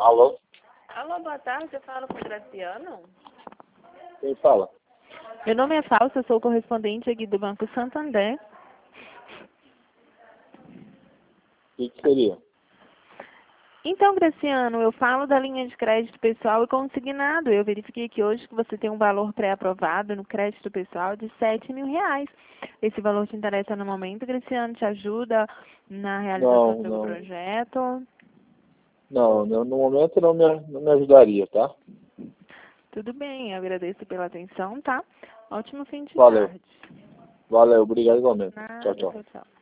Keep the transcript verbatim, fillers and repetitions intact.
Alô? Alô, boa tarde, eu falo com o Graciano. Quem fala? Meu nome é Falsa, eu sou correspondente aqui do Banco Santander. O que, que seria? Então, Graciano, eu falo da linha de crédito pessoal e consignado. Eu verifiquei aqui hoje que você tem um valor pré-aprovado no crédito pessoal de sete mil reais. Esse valor te interessa no momento, Graciano? Te ajuda na realização Não, do seu não. projeto? Não, não, no momento não me, não me ajudaria, tá? Tudo bem, eu agradeço pela atenção, tá? Ótimo fim de Valeu. tarde. Valeu, obrigado igualmente. Tchau, Nada, tchau. tchau, tchau.